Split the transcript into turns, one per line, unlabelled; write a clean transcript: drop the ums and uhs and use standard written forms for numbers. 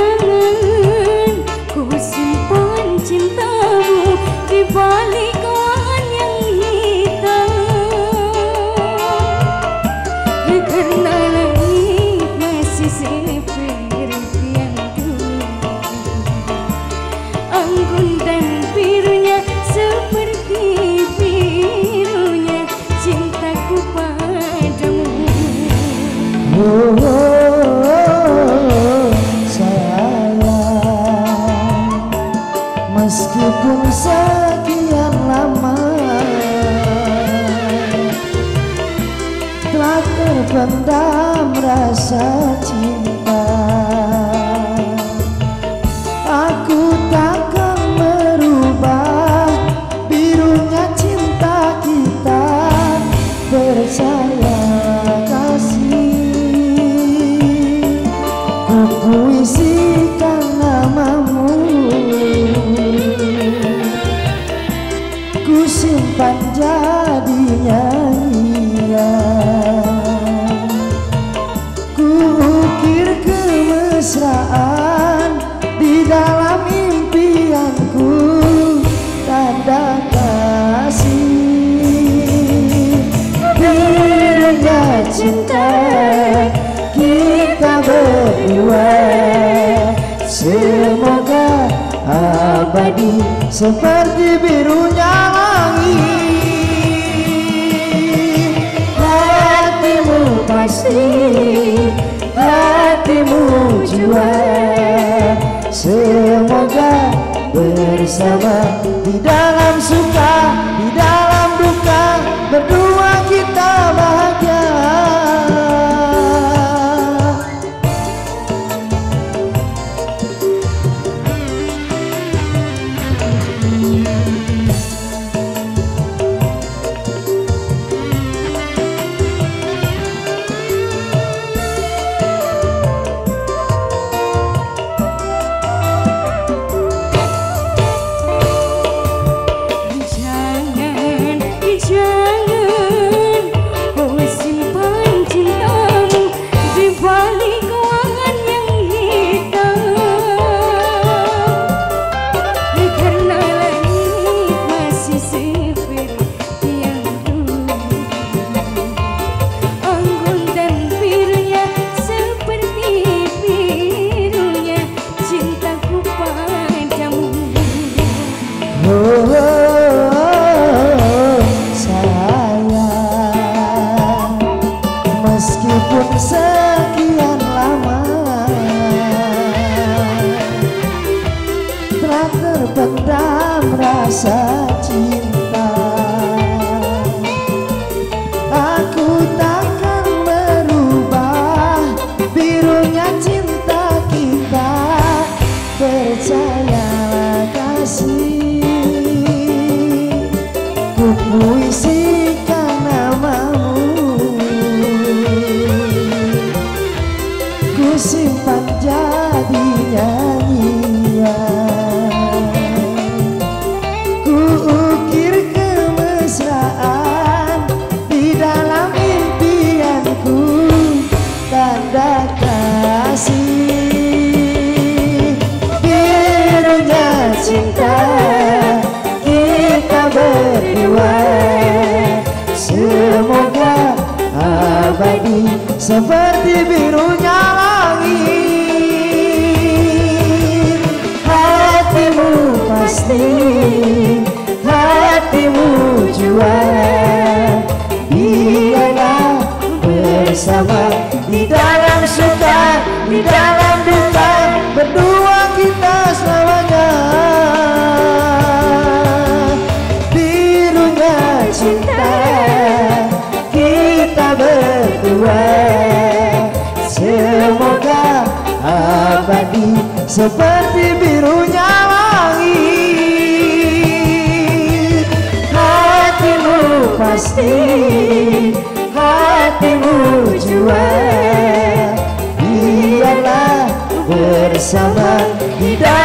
jangan ku simpan cintamu di balik kawan yang hitam. Karena langit masih seperti yang dulu, anggun dan birunya seperti birunya cintaku padamu.
Sayang, meskipun sekian lama telah terpendam rasa cinta, aku takkan merubah birunya cinta kita. Percaya kasih, ku puisikan namamu, ku simpan jadi nyanyian, ku ukir kemesraan di dalam impianku. Tanda kasih, birunya cinta kita berdua, semoga abadi seperti birunya langit. Hatimu pasti, hatimu jua, semoga bersama di dalam suka, di dalam duka, berdua kita bahagia.
Jangan kau simpan cintamu di balik kawan yang hitam. Karena langit masih seperti yang dulu, anggun dan birunya seperti birunya cintaku padamu.
Meskipun sekian lama telah terpendam rasa cinta, aku takkan merubah birunya cinta kita. Percayalah kasih, ku puisikan namamu, ku simpan jadi nyanyian, ku ukir kemesraan di dalam impianku. Tanda kasih, birunya cinta kita berdua, semoga abadi seperti birunya langit. Hatimu pasti, hatimu jua, biarlah bersama di dalam suka, di dalam duka, berdua kita selamanya. Birunya cinta kita berdua, semoga abadi seperti birunya langit. Hatimu pasti, hatimu jua, biarlah bersama di dalam